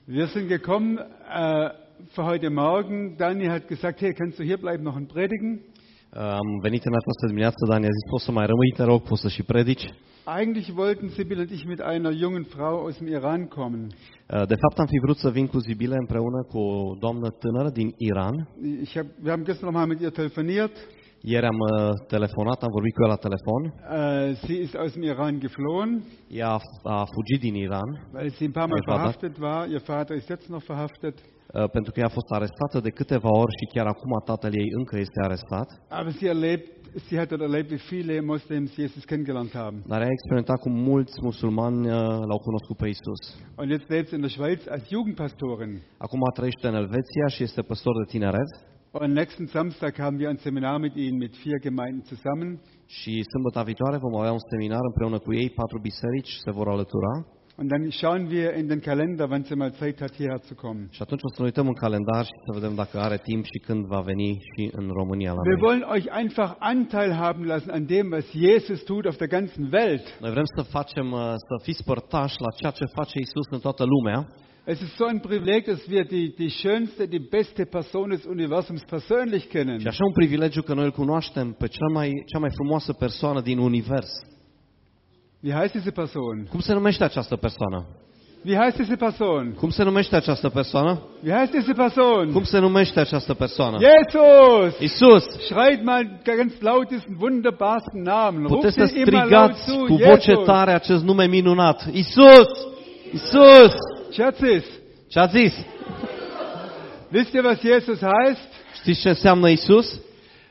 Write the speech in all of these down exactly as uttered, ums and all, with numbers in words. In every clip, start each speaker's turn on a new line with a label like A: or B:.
A: Wir sind gekommen äh, für heute Morgen. Daniel hat gesagt, hey, kannst du hier bleiben noch und predigen?
B: Am venit în această dimineață, Dani a zis, poți să mai rămâi, te rog, poți să și predici.
A: Eigentlich wollten Sibylle und ich mit einer jungen Frau aus dem Iran kommen.
B: De fapt, am fi vrut să vin cu Zibile împreună cu o doamnă tânără din Iran.
A: Ich hab, wir haben gestern noch mal mit ihr telefoniert.
B: Ieri am telefonat, am vorbit cu ea la telefon.
A: Äh, sie ist aus dem Iran geflohen.
B: Ea a, a fugit din Iran.
A: Weil sie ein paar Mal verhaftet war. Ihr Vater ist jetzt noch verhaftet.
B: Pentru că ea a fost arestată de câteva ori și chiar acum tatăl ei încă este arestat.
A: Aber sie erlebt, sie hat dort erlebt, wie viele Moslems Jesus kennengelernt haben.
B: Dar a experimentat cum mulți musulmani l-au cunoscut pe Isus.
A: Und jetzt lebt sie in der Schweiz als Jugendpastorin.
B: Acum trăiește în Elveția și este păstor de tineret.
A: Und nächsten Samstag haben wir ein Seminar mit ihnen mit vier Gemeinden zusammen.
B: Și sâmbătă viitoare vom avea un seminar împreună cu ei, patru biserici se vor alătura.
A: Und dann schauen wir in den Kalender, wann sie mal Zeit hat, hierher zu kommen.
B: Și atunci o să ne uităm în calendar și să vedem dacă are timp și când va veni și în România la noi.
A: Wir wollen euch einfach Anteil haben lassen an dem, was Jesus tut auf der ganzen Welt.
B: Noi vrem să facem, să fiți părtași la ceea ce face Isus în toată lumea.
A: Es ist so ein Privileg, dass wir die, die schönste, die beste Person des Universums persönlich kennen.
B: Și așa un privilegiu că noi îl cunoaștem pe cea mai, cea mai frumoasă persoană din univers.
A: Wie heißt diese Person?
B: Cum se numește această persoană?
A: Wie heißt diese Person?
B: Cum se numește această persoană?
A: Wie heißt diese Person?
B: Cum se numește această persoană?
A: Jesus!
B: Isus!
A: Schreit mal ganz laut diesen wunderbarsten Namen.
B: Puteți să
A: Ruft ihn immer laut
B: strigați
A: zu.
B: cu voce
A: Jesus!
B: tare acest nume minunat. Isus! Isus!
A: Ce ați zis?
B: Ce ați zis?
A: Wisst ihr, was Jesus heißt?
B: Știți ce înseamnă Isus?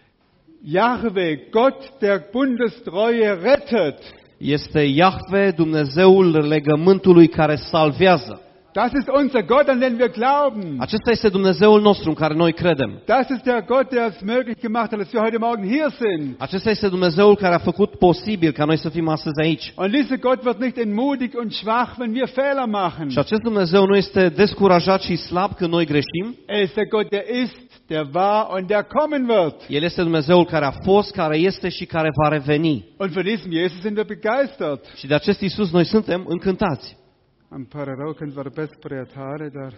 A: Yahweh, Gott der Bundestreue rettet.
B: Este Iahve, Dumnezeul legământului care salvează.
A: Das ist unser Gott, an den wir glauben.
B: Acesta este Dumnezeul nostru în care noi credem.
A: Das ist der Gott, der es möglich gemacht hat, dass wir heute Morgen hier sind.
B: Acesta este Dumnezeul care a făcut posibil ca noi să fim astăzi aici.
A: Und dieser Gott wird nicht entmutigt und schwach, wenn wir Fehler machen.
B: Și acest Dumnezeu nu este descurajat și slab când noi greșim.
A: Er ist der Gott, der ist, der war und der kommen wird.
B: El este Dumnezeul care a fost, care este și care va reveni.
A: Und von diesem Jesus sind wir begeistert.
B: Și de acest Isus noi suntem încântați.
A: Am pare rău când vorbesc prea tare, dar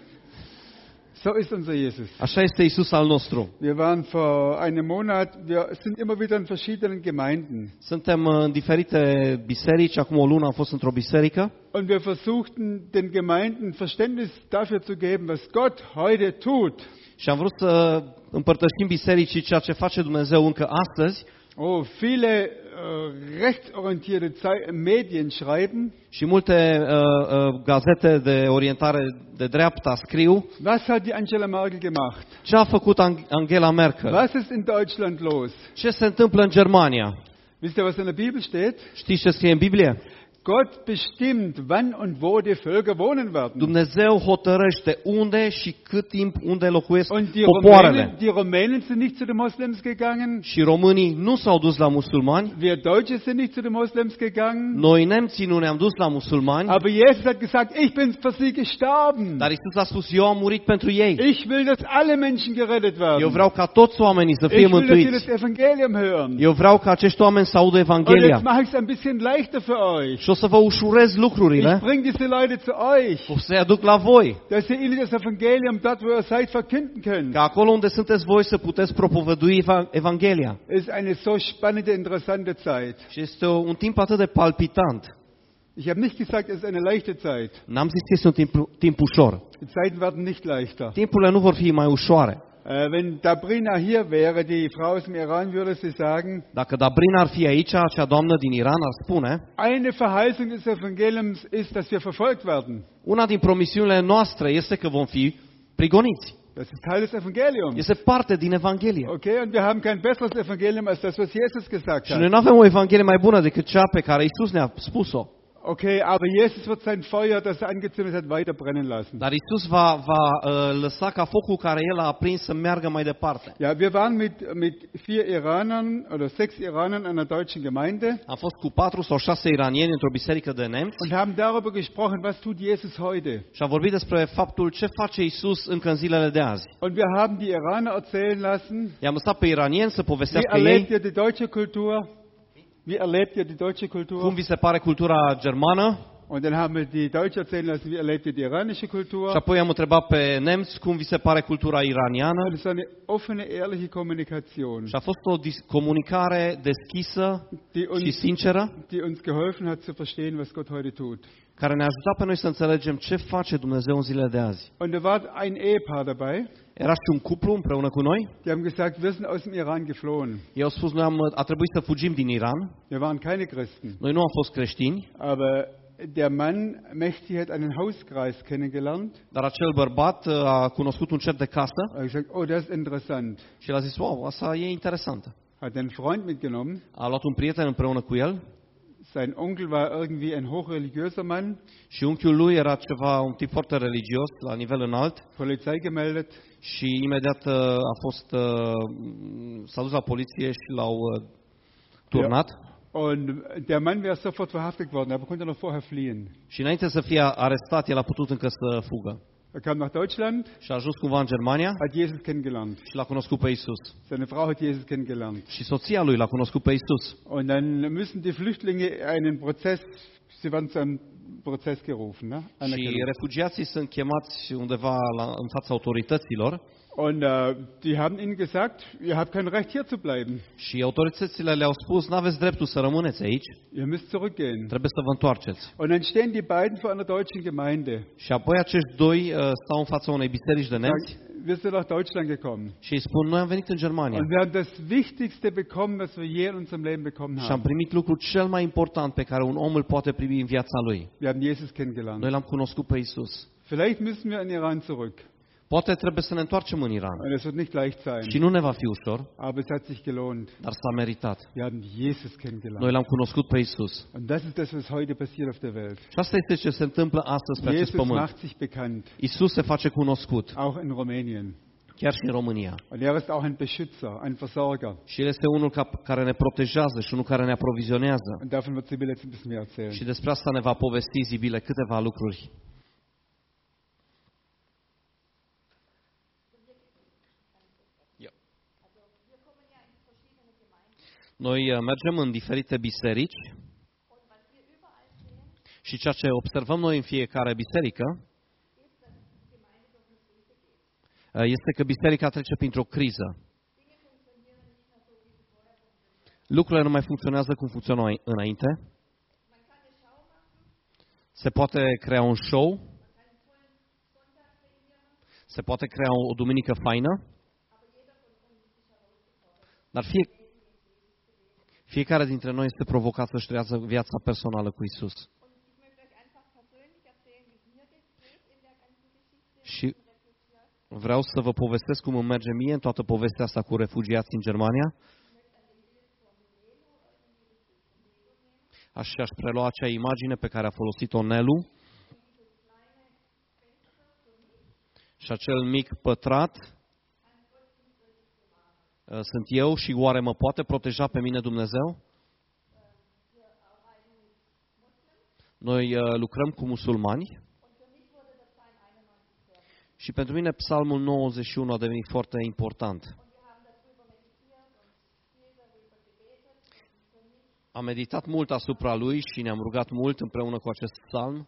A: so ist unser Jesus.
B: Așa este Isus al nostru.
A: Wir waren vor einem Monat, wir sind immer wieder in verschiedenen Gemeinden.
B: Suntem în diferite biserici, acum o lună am fost într-o biserică.
A: Und wir versuchten den Gemeinden Verständnis dafür zu geben, was Gott heute tut.
B: Și am vrut să împărtășim bisericii ceea ce face Dumnezeu încă astăzi.
A: Oh, viele uh, rechtsorientierte Medien schreiben.
B: Și multe uh, uh, gazete de orientare de dreapta scriu.
A: Was hat die Angela Merkel gemacht?
B: Ce a făcut Angela Merkel?
A: Was ist in Deutschland los?
B: Ce se întâmplă în Germania?
A: Wisst ihr, was in der Bibel steht?
B: Știți ce scrie în Biblie?
A: Gott bestimmt, wann und wo die Völker wohnen werden.
B: Dumnezeu hotărăște unde și cât timp unde locuiesc
A: Und die
B: popoarele.
A: Rumänen, die Rumänen sind nicht zu den Moslems gegangen.
B: Și românii nu s-au dus la musulmani.
A: Wir Deutsche sind nicht zu den Moslems gegangen.
B: Noi nemții nu ne-am dus la musulmani.
A: Aber Jesus hat gesagt, ich bin für sie gestorben.
B: Dar Isus a spus, eu am murit pentru ei.
A: Ich will, dass alle Menschen gerettet werden.
B: Eu vreau ca toți oamenii să fie
A: Ich will, dass sie
B: mântuiți.
A: das Evangelium hören.
B: Eu vreau ca acești oameni să audă
A: Und
B: Evanghelia.
A: jetzt mache ich es ein bisschen leichter für euch.
B: Și o să vă ușurez lucrurile.
A: Ich bringe diese Leute zu euch,
B: O să-i aduc la voi.
A: dass ihr ihnen das Evangelium dort, wo ihr seid, verkünden könnt.
B: Ca acolo unde sunteți voi să puteți propovădui Evanghelia.
A: Es ist eine so spannende, interessante Zeit.
B: Și este un timp atât de palpitant.
A: Ich habe nicht gesagt, es ist eine leichte Zeit.
B: N-am zis că este un timp, timp ușor.
A: Die Zeiten werden nicht leichter.
B: Timpurile nu vor fi mai ușoare.
A: Äh, wenn Dabrina hier wäre, die Frau aus dem Iran, würde sie sagen,
B: Dacă Dabrina ar fi aici, acea doamnă din Iran ar spune,
A: eine Verheißung des Evangeliums ist, dass wir verfolgt werden.
B: una din promisiunile noastre este că vom fi prigoniți.
A: Das ist Teil des Evangeliums.
B: Este parte din Evanghelie.
A: Okay, und wir haben kein besseres Evangelium als das, was Jesus gesagt
B: Și noi
A: hat.
B: nu avem o Evanghelie mai bună decât cea pe care Isus ne-a spus-o.
A: Okay, aber Jesus wird sein Feuer, das er angezündet hat, weiter brennen lassen.
B: Dar Isus va, va uh, lăsa ca focul care El a aprins să meargă mai departe.
A: Ja, wir waren mit, mit vier Iranern oder sechs Iranern in einer deutschen Gemeinde
B: Am fost cu patru sau șase iranieni într-o biserică de nemți
A: und haben darüber gesprochen, was tut Jesus heute.
B: și am vorbit despre faptul ce face Isus încă în zilele de azi.
A: Und wir haben die Iraner erzählen lassen,
B: I-am lăsat pe iranieni să
A: wie
B: povestească
A: erlebt
B: ei
A: ihr die deutsche Kultur? Wie erlebt ihr die deutsche Kultur?
B: cum vi se pare cultura germană.
A: Und dann haben wir die Deutsche erzählen lassen, wie erlebt ihr die iranische
B: Și
A: Kultur.
B: apoi am întrebat pe nemți cum vi se pare cultura iraniană.
A: Und es war eine offene, ehrliche Kommunikation,
B: Și a fost o dis- comunicare deschisă
A: die
B: și
A: uns,
B: sinceră,
A: die uns geholfen hat zu verstehen, was Gott heute tut.
B: care ne-a ajutat pe noi să înțelegem ce face Dumnezeu în zilele de azi.
A: Und da war ein Ehepaar dabei,
B: Era și un cuplu împreună cu noi.
A: die haben gesagt, wir sind aus dem Iran geflohen.
B: Ei au spus, noi am, a trebuit să fugim din Iran.
A: Wir waren keine Christen.
B: Noi nu am fost creștini,
A: Aber der Mann, Mehdi, hat einen Hauskreis kennengelernt.
B: dar acel bărbat uh, a cunoscut un cer de casă
A: Er hat gesagt, oh, das ist interessant.
B: și el a zis, wow, asta e interesantă.
A: Hat einen Freund mitgenommen.
B: A luat un prieten împreună cu el
A: Sein Onkel war irgendwie ein hochreligiöser Mann,
B: și unchiul lui era ceva, un tip foarte religios, la nivel înalt,
A: Polizei gemeldet.
B: și imediat uh, a fost, uh, s-a dus la poliție și l-au uh, turnat.
A: Und der Mann wäre sofort verhaftet worden, aber konnte noch vorher fliehen.
B: Și înainte să fie arestat, el a putut încă să fugă.
A: Er kam nach Deutschland,
B: Și a ajuns cumva în Germania
A: hat Jesus kennengelernt.
B: și l-a cunoscut pe Isus.
A: Seine Frau hat Jesus kennengelernt.
B: Și soția lui l-a cunoscut pe Isus.
A: Und dann müssen die Flüchtlinge einen Prozess, sie werden zu einem Prozess gerufen, ne?
B: Și
A: Anerkennung.
B: refugiații sunt chemați undeva la, în fața autorităților
A: Und äh, die haben ihnen gesagt, ihr habt kein Recht hier zu bleiben.
B: și autoritățile le-au spus, nu aveți dreptul să rămâneți aici,
A: Ihr müsst zurückgehen.
B: trebuie să vă întoarceți.
A: Und dann stehen die beiden vor einer deutschen Gemeinde.
B: Și apoi acești doi uh, stau în fața unei biserici de nemți
A: Sagen, wir sind nach Deutschland gekommen.
B: și îi spun, noi am venit în Germania
A: Und wir haben das Wichtigste bekommen, was wir je in unserem Leben bekommen
B: și am
A: haben.
B: primit lucrul cel mai important pe care un om îl poate primi în viața lui.
A: Wir haben Jesus kennengelernt.
B: Noi l-am cunoscut pe Isus.
A: Vielleicht müssen wir in Iran zurück.
B: Poate trebuie să ne întoarcem în Iran.
A: Und es wird nicht leicht sein.
B: Și nu ne va fi ușor,
A: Aber es hat sich gelohnt.
B: dar s-a meritat.
A: Wir haben Jesus
B: Noi
A: kennengelernt.
B: l-am cunoscut pe Isus.
A: Und das ist das, was heute passiert auf der Welt.
B: Și asta este ce se întâmplă astăzi pe acest
A: Jesus
B: pământ.
A: macht sich bekannt,
B: Isus se face cunoscut,
A: auch in Rumänien.
B: chiar și în România.
A: Und er ist auch ein Beschützer, ein Versorger.
B: Și El este unul ca- care ne protejează și unul care ne aprovizionează.
A: Und davon wird Sibylle jetzt ein bisschen mehr erzählen.
B: Și despre asta ne va povesti Zibile câteva lucruri. Noi uh, mergem în diferite biserici și ceea ce observăm noi în fiecare biserică uh, este că biserica trece printr-o criză. Lucrurile nu mai funcționează cum funcționau înainte. Se poate crea un show, se poate crea o duminică faină, dar fie, fiecare dintre noi este provocat să-și trăiască viața personală cu Isus. Și vreau să vă povestesc cum îmi merge mie în toată povestea asta cu refugiații în Germania. Aș, aș prelua acea imagine pe care a folosit-o Nelu și acel mic pătrat sunt eu și oare mă poate proteja pe mine Dumnezeu? Noi lucrăm cu musulmani și pentru mine Psalmul nouăzeci și unu a devenit foarte important. Am meditat mult asupra lui și ne-am rugat mult împreună cu acest psalm.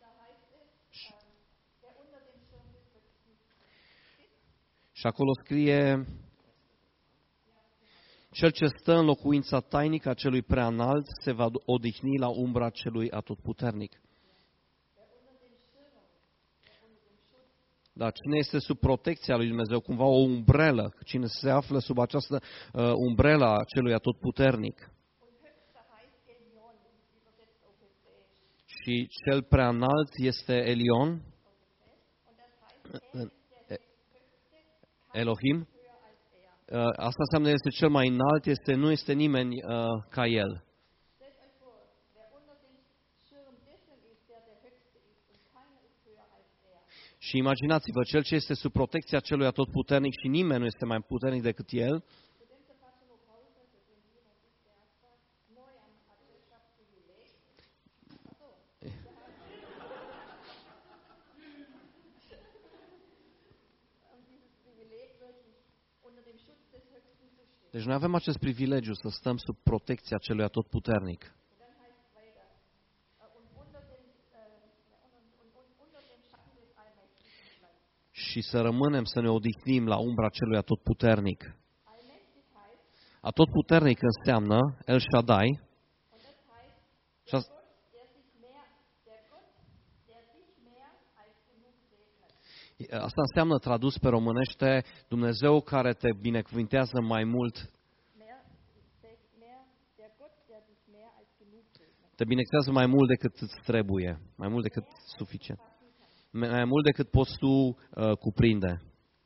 B: Și acolo scrie: Cel ce stă în locuința tainică a celui prea înalt se va odihni la umbra celui atotputernic. Dar cine este sub protecția lui Dumnezeu, cumva o umbrelă, cine se află sub această uh, umbrelă a celui atotputernic. Și cel prea înalt este Elion, Elohim. Asta înseamnă este cel mai înalt, este, nu este nimeni uh, ca el. Și imaginați-vă, cel ce este sub protecția celui atotputernic și nimeni nu este mai puternic decât el. Deci noi avem acest privilegiu să stăm sub protecția celui atotputernic. și să rămânem să ne odihnim la umbra celui atotputernic. Atotputernic înseamnă El Shaddai. Și asta, asta înseamnă, tradus pe românește, Dumnezeu care te binecuvintează mai mult. Te binecuvântează mai mult decât îți trebuie, mai mult decât suficient. Mai mult decât poți tu uh, cuprinde.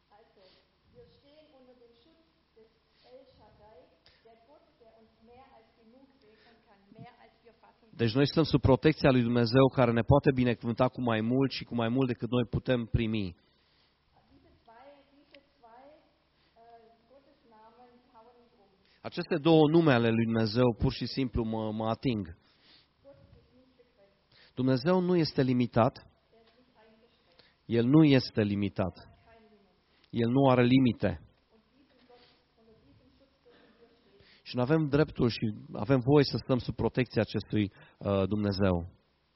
B: Deci noi stăm sub protecția lui Dumnezeu care ne poate binecuvânta cu mai mult și cu mai mult decât noi putem primi. Aceste două nume ale lui Dumnezeu pur și simplu mă, mă ating. Dumnezeu nu este limitat. El nu este limitat. El nu are limite. Și noi avem dreptul și avem voie să stăm sub protecția acestui uh, Dumnezeu.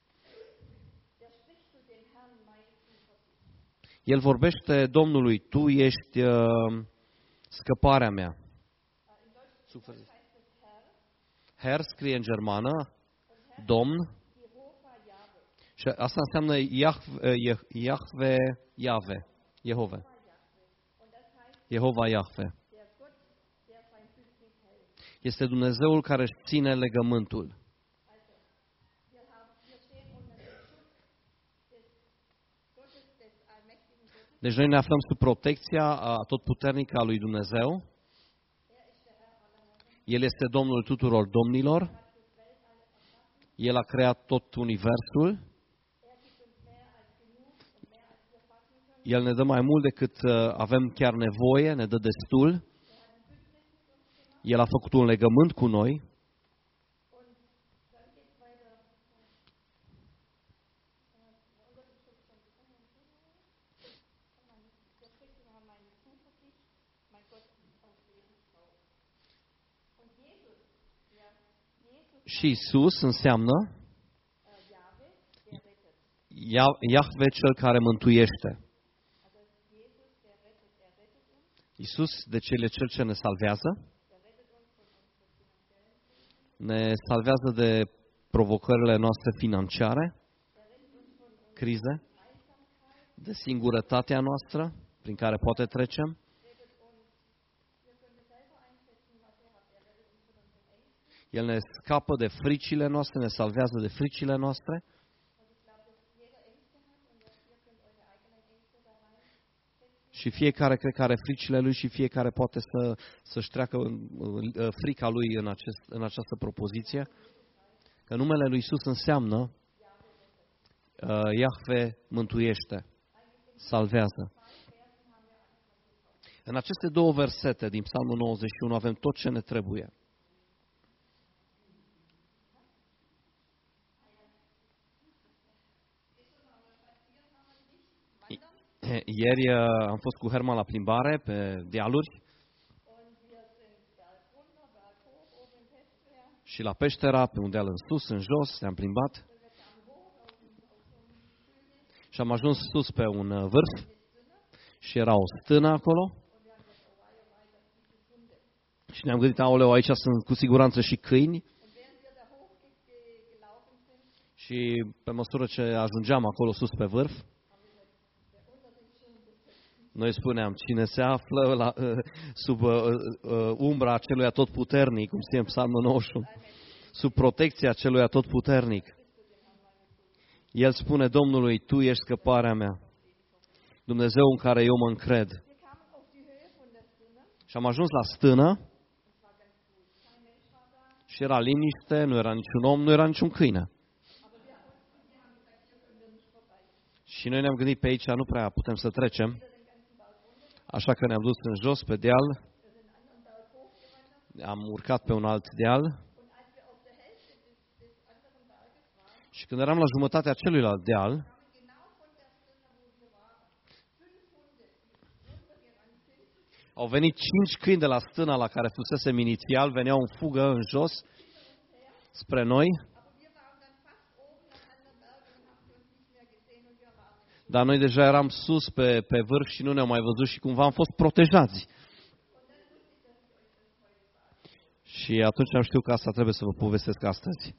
B: El vorbește Domnului, tu ești uh, scăparea mea. Herr scrie în germană, Domn. Și asta înseamnă Iahve, Iahve, Jehove. Jehova Iahve. Este Dumnezeul care își ține legământul. Deci noi ne aflăm sub protecția atotputernică a lui Dumnezeu. El este Domnul tuturor domnilor. El a creat tot universul. El ne dă mai mult decât avem chiar nevoie, ne dă destul. El a făcut un legământ cu noi. Și Iisus înseamnă Iahve cel care mântuiește. Iisus, deci El e Cel ce ne salvează. Ne salvează de provocările noastre financiare, crize, de singurătatea noastră prin care poate trecem. El ne scapă de fricile noastre, ne salvează de fricile noastre. Și fiecare cred că are fricile lui și fiecare poate să, să-și treacă frica lui în, acest, în această propoziție. Că numele lui Iisus înseamnă uh, Iahve mântuiește, salvează. În aceste două versete din Psalmul nouăzeci și unu avem tot ce ne trebuie. Ieri am fost cu Herman la plimbare pe dealuri și la Peștera, pe un deal în sus, în jos, ne-am plimbat și am ajuns sus pe un vârf și era o stână acolo și ne-am gândit, aoleu, aici sunt cu siguranță și câini. Și pe măsură ce ajungeam acolo sus pe vârf, noi spuneam, cine se află la, sub uh, uh, umbra celui atotputernic, cum scrie în Psalmul nouăzeci și unu, sub protecția celui atotputernic. El spune Domnului, tu ești scăparea mea, Dumnezeu în care eu mă încred. Și am ajuns la stână și era liniște, nu era niciun om, nu era niciun câine. Și noi ne-am gândit, pe aici nu prea putem să trecem. Așa că ne-am dus în jos pe deal, am urcat pe un alt deal și când eram la jumătatea celuilalt deal, au venit cinci câini de la stâna la care fusesem inițial, veneau în fugă în jos spre noi. Dar noi deja eram sus pe, pe vârf și nu ne-au mai văzut și cumva am fost protejați. Și atunci am știut că asta trebuie să vă povestesc astăzi.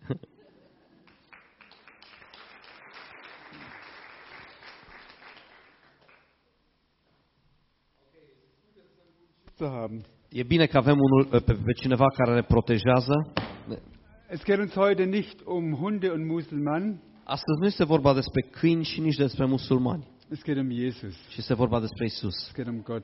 B: E bine că avem unul, pe, pe cineva care ne protejează.
A: Es geht uns heute nicht um Hunde und Muselmann.
B: Astăzi nu este vorba despre câini și nici despre musulmani.
A: Es geht um Jesus.
B: Și este vorba despre Isus.
A: Es geht um Gott.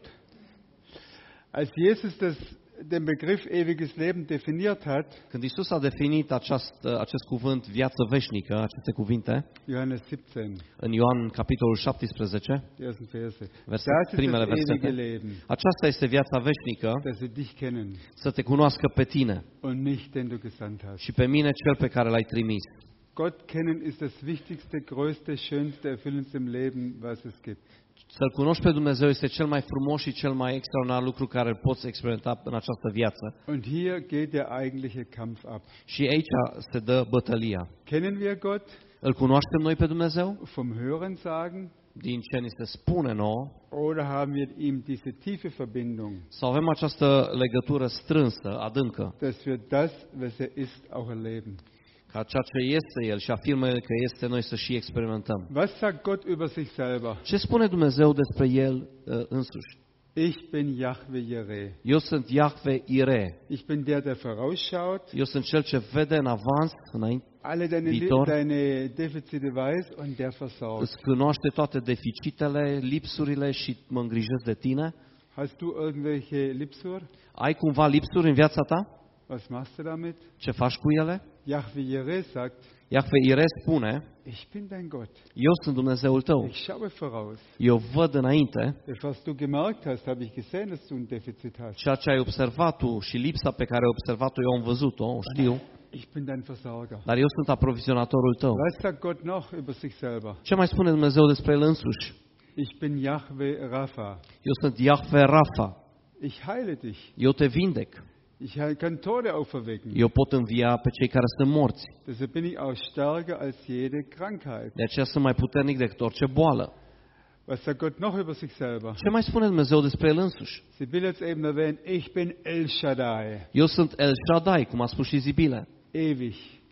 A: Als Jesus das, den Begriff ewiges Leben definiert hat,
B: Când Isus a definit acest, acest cuvânt viață veșnică, aceste cuvinte,
A: Johannes siebzehn,
B: în Ioan capitolul șaptesprezece,
A: die ersten Verse.
B: verset,
A: Das ist
B: primele
A: das ewige
B: versete,
A: Leben,
B: aceasta este viața veșnică,
A: dass sie dich kennen
B: să te cunoască pe tine
A: und nicht, den du gesandt hast.
B: și pe mine cel pe care l-ai trimis.
A: Gott kennen ist das wichtigste, größte, schönste, erfüllendste im Leben, was es gibt.
B: Să-L cunoști pe Dumnezeu este cel mai frumos și cel mai extraordinar lucru care îl poți experimenta în această viață.
A: Und hier geht der eigentliche Kampf ab.
B: Și aici se dă bătălia.
A: Kennen wir Gott
B: Îl cunoaștem noi pe Dumnezeu
A: vom Hörensagen
B: din ce ni se spune nouă
A: oder haben wir mit ihm diese tiefe Verbindung,
B: sau avem această legătură strânsă, adâncă,
A: dass wir das, was er ist, auch erleben?
B: ca ceea ce este El și afirmă că este noi să și experimentăm.
A: Was sagt Gott über sich selber?
B: Ce spune Dumnezeu despre El uh, însuși?
A: Ich bin Yahweh Jireh.
B: Eu sunt Iahve Ire.
A: Ich bin der, der vorausschaut,
B: Eu sunt cel ce vede în avans, înainte,
A: alle deine,
B: Viitor.
A: deine Defizite weiß und der versorgt.
B: îți cunoaște toate deficitele, lipsurile și mă îngrijesc de tine.
A: Hast du irgendwelche Lipsur?
B: Ai cumva lipsuri în viața ta?
A: Was machst du damit?
B: Ce faci cu ele?
A: Yahweh Jireh sagt,
B: Iahve Ire spune,
A: ich bin dein Gott.
B: eu sunt Dumnezeul tău.
A: Ich schaue voraus.
B: Eu văd înainte
A: Was du gemerkt hast, habe ich gesehen, dass du ein Defizit hast.
B: ceea ce ai observat tu și lipsa pe care ai observat-o, eu am văzut-o, o știu,
A: Ich bin dein Versorger.
B: dar eu sunt aprovizionatorul tău.
A: Was sagt Gott noch über sich selber?
B: Ce mai spune Dumnezeu despre El însuși?
A: Ich bin Yahweh Rapha.
B: Eu sunt Iahve Rafa.
A: Ich heile dich.
B: Eu te vindec.
A: Ich kann Tode auferwecken.
B: Eu pot învia pe cei care sunt morți.
A: Deshalb bin ich auch stärker als jede Krankheit.
B: De aceea sunt mai puternic decât orice boală.
A: Was sagt Gott noch über sich selber?
B: Ce mai spune Dumnezeu despre El însuși?
A: Sibylle hat es eben erwähnt, ich bin El Shaddai,
B: Eu sunt El Shaddai, cum a spus și Zibile.
A: ewig,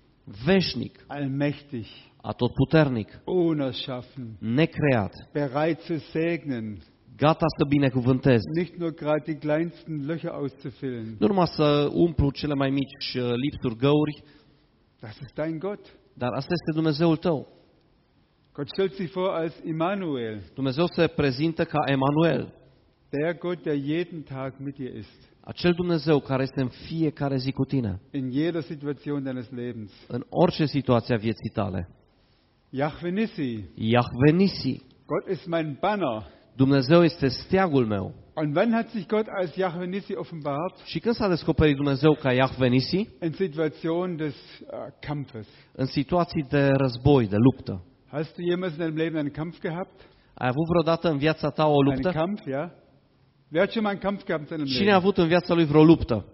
B: Veșnic,
A: allmächtig,
B: atotputernic,
A: unerschaffen,
B: necreat,
A: bereit zu segnen,
B: gata să binecuvântez.
A: nicht nur gerade die kleinsten Löcher auszufüllen.
B: Nu numai să umplu cele mai mici uh, lipsuri, găuri,
A: Das ist dein Gott.
B: dar asta este Dumnezeul tău.
A: Gott stellt sich vor als Immanuel,
B: Dumnezeu se prezintă ca Emanuel,
A: der Gott, der jeden Tag mit dir ist,
B: acel Dumnezeu care este în fiecare zi cu tine,
A: in jeder Situation deines Lebens.
B: în orice situație a vieții tale.
A: Yahweh Nissi,
B: Iahve Nisi,
A: Gott ist mein Banner.
B: Dumnezeu este steagul meu.
A: Und wann hat sich Gott als Yahweh Nissi offenbart?
B: Și când s-a descoperit Dumnezeu ca Iahve Nisi?
A: In Situationen des uh, Kampfes.
B: În situații de război, de luptă.
A: Hast du jemals in deinem Leben einen Kampf gehabt?
B: Ai avut vreodată în viața ta o
A: Einen
B: luptă?
A: Kampf, ja? Wer hat schon mal einen Kampf gehabt in seinem
B: Cine a
A: Leben?
B: avut în viața lui vreo luptă?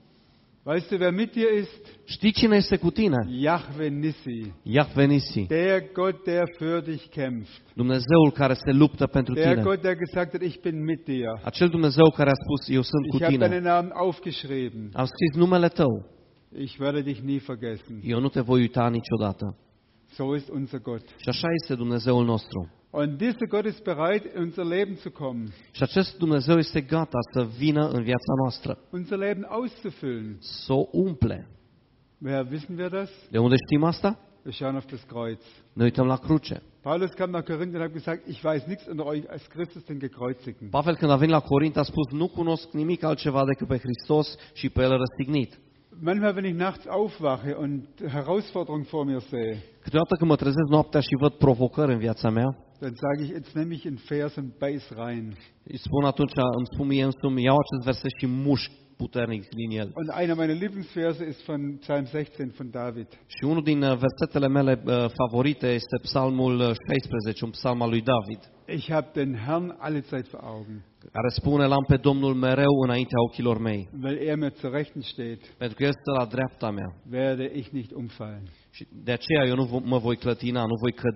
A: Weißt du, wer mit dir ist?
B: Știi cine este cu tine?
A: Yahweh Nissi.
B: Iahve Nisi,
A: Der Gott, der für dich kämpft.
B: Dumnezeul care se luptă pentru
A: Der
B: tine.
A: Gott, der gesagt hat, ich bin mit dir.
B: Acel Dumnezeu care a spus, eu sunt cu
A: Ich habe deinen
B: tine.
A: Namen aufgeschrieben.
B: Am scris numele tău.
A: Ich werde dich nie vergessen.
B: Eu nu te voi uita niciodată.
A: So ist unser Gott.
B: Și așa este Dumnezeul nostru.
A: Und dieser Gott ist bereit, in unser Leben zu kommen,
B: Și acest Dumnezeu este gata să vină în viața noastră,
A: unser Leben auszufüllen.
B: să o umple.
A: Woher wissen wir das?
B: De unde știm asta?
A: Wir schauen auf das Kreuz.
B: Ne uităm la cruce.
A: Paulus kam nach Korinth und hat gesagt, ich weiß nichts unter euch als Christus den Gekreuzigten.
B: Pavel, când a venit la Corint, a spus, nu cunosc nimic altceva decât pe Hristos și pe El răstignit.
A: Manchmal, wenn ich nachts aufwache und Herausforderungen vor mir sehe,
B: Câteodată când mă trezesc noaptea și văd provocări în viața mea,
A: dann sage ich, jetzt nehme ich einen Vers und beiß rein.
B: îi spun atunci, îmi spun mie însumi, iau acest verset și mușc puternic din el.
A: Und einer meiner Lieblingsverse ist von Psalm sechzehn von David.
B: Și unul din uh, versetele mele uh, favorite este Psalmul uh, șaisprezece, un psalm al lui David,
A: Ich habe den Herrn alle Zeit vor Augen,
B: care spune, l-am pe Domnul mereu înaintea ochilor mei,
A: weil er mir zur Rechten steht,
B: pentru că El stă la dreapta mea.
A: werde ich nicht umfallen.
B: Și de aceea eu nu vo- mă voi clătina, nu voi cădea.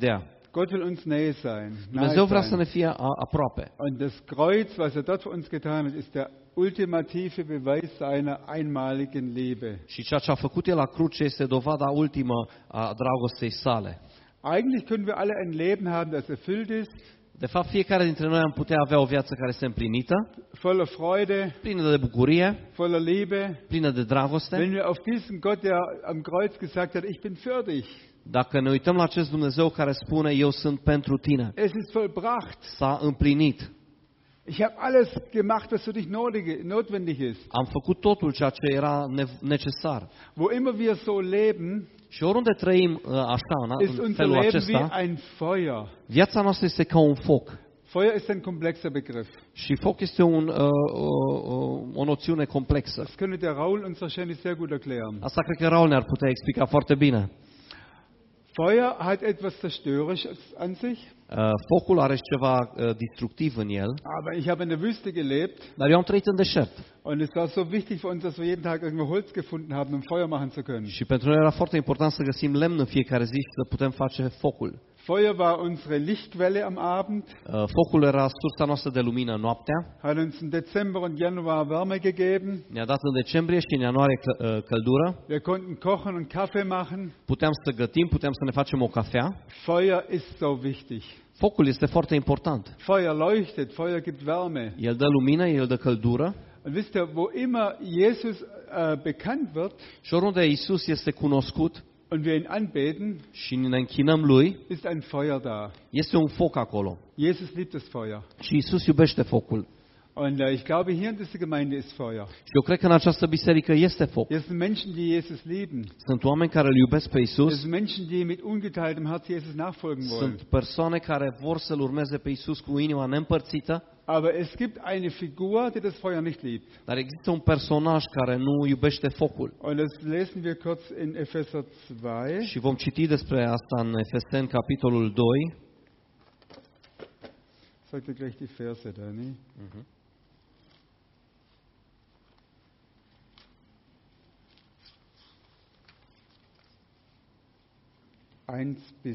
A: Gott will uns nähe sein.
B: Dumnezeu vrea să ne
A: Nahe sein.
B: fie a- aproape.
A: Und das Kreuz, was er dort für uns getan hat, ist der ultimative Beweis seiner einmaligen Liebe.
B: Și ceea ce a făcut El la cruce este dovada ultimă a dragostei sale.
A: Eigentlich können wir alle ein Leben haben, das erfüllt ist,
B: De fapt, fiecare dintre noi am putea avea o viață care este împlinită,
A: voller Freude,
B: plină de bucurie,
A: voller Liebe.
B: plină de dragoste.
A: Wenn wir auf diesen Gott, der am Kreuz gesagt hat, ich bin für dich,
B: Dacă ne uităm la acest Dumnezeu care spune, eu sunt pentru tine,
A: es ist vollbracht.
B: s-a împlinit.
A: Ich habe alles gemacht, was für dich notige- notwendig ist.
B: Am făcut totul ceea ce era ne- necesar.
A: Wo immer wir so leben,
B: Și oriunde trăim uh, așa, în,
A: ist
B: în
A: unser
B: felul
A: Leben wie
B: acesta,
A: ein Feuer.
B: viața noastră este ca un foc.
A: Feuer ist ein komplexer Begriff.
B: Și foc este un, uh, uh, o noțiune complexă.
A: Das könnte der Raul uns wahrscheinlich sehr gut erklären.
B: Asta cred că Raul ne-ar putea explica foarte bine.
A: Feuer hat etwas Zerstörerisches an sich,
B: Uh, focul are și ceva uh, destructiv în el,
A: aber ich habe in der Wüste gelebt
B: dar eu am trăit în deșert.
A: und es war so wichtig für uns, dass wir jeden Tag irgendwo Holz gefunden haben, um Feuer machen zu können.
B: Și pentru noi era foarte important să găsim lemn în fiecare zi și să putem face focul.
A: Feuer war unsere Lichtquelle am Abend,
B: Uh, focul era sursa noastră de lumină noaptea.
A: hat uns in Dezember und Januar Wärme gegeben.
B: Ne-a dat în decembrie și în ianuarie cl- uh, căldură.
A: Wir konnten kochen und Kaffee machen.
B: Puteam să gătim, puteam să ne facem o cafea.
A: Feuer ist so wichtig.
B: Focul este foarte important.
A: Feuer leuchtet, Feuer gibt Wärme.
B: El dă lumină, el dă căldură.
A: Und wisst ihr, wo immer Jesus äh, bekannt wird
B: Și oriunde Iisus este cunoscut
A: und wir ihn anbeten,
B: și ne închinăm Lui,
A: ist ein Feuer da.
B: este un foc acolo.
A: Jesus liebt das Feuer.
B: Și Iisus iubește focul.
A: Und äh, ich glaube, hier in dieser Gemeinde ist Feuer.
B: Și eu cred că în această biserică este foc.
A: Hier sind Menschen, die Jesus lieben.
B: Sunt oameni care îl iubesc pe
A: Es
B: Iisus.
A: sind Menschen, die mit ungeteiltem Herz Jesus nachfolgen wollen.
B: Sunt persoane care vor să-L urmeze pe Iisus cu inima neîmpărțită.
A: Aber es gibt eine Figur, die das Feuer nicht liebt.
B: Dar există un personaj care nu iubește focul.
A: Und das lesen wir kurz in Epheser zwei.
B: Și vom citi despre asta în Efeseni, capitolul doi.
A: Sag dir gleich die Verse, Dani. Eins bis,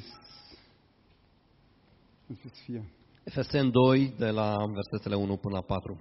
A: eins bis vier.
B: Efeseni doi, de la versetele unu până la patru.